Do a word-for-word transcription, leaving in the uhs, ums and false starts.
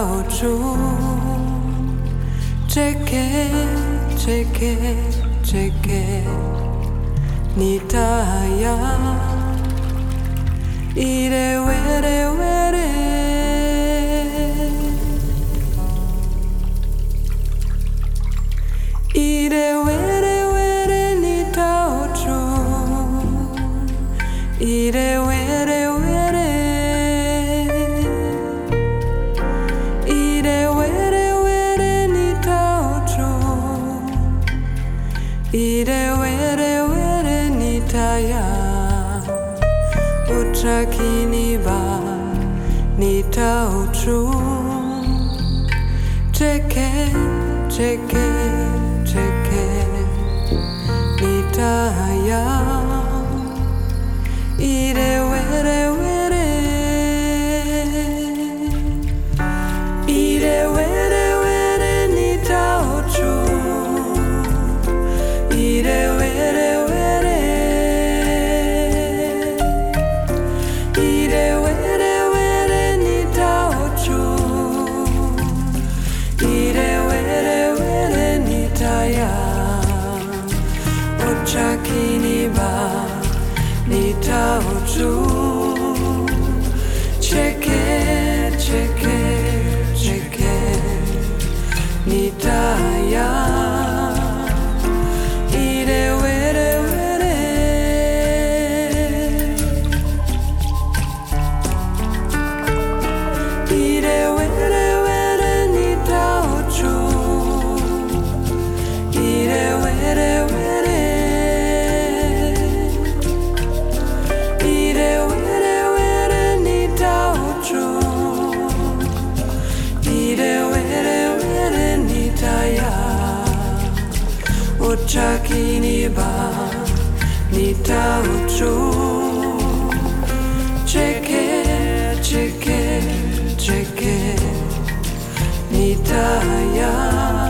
nitauchu cheke cheke cheke nitaya ire were were ire were were nitauchu ire were were ire were were nitauchu ire were were nitaya utrakini ba nitauchu cheke cheke cheke nitaya ire were were ire were were nitauchu ire were were ire were were nitauchu ire were were nitaya ochakini ba nitauchu cheke cheke cheke nitaya ire were were ire were were nitauchu ire were were ire were were nitauchu ire were were nitaya ochakini ba nitauchu cheke cheke cheke nitaya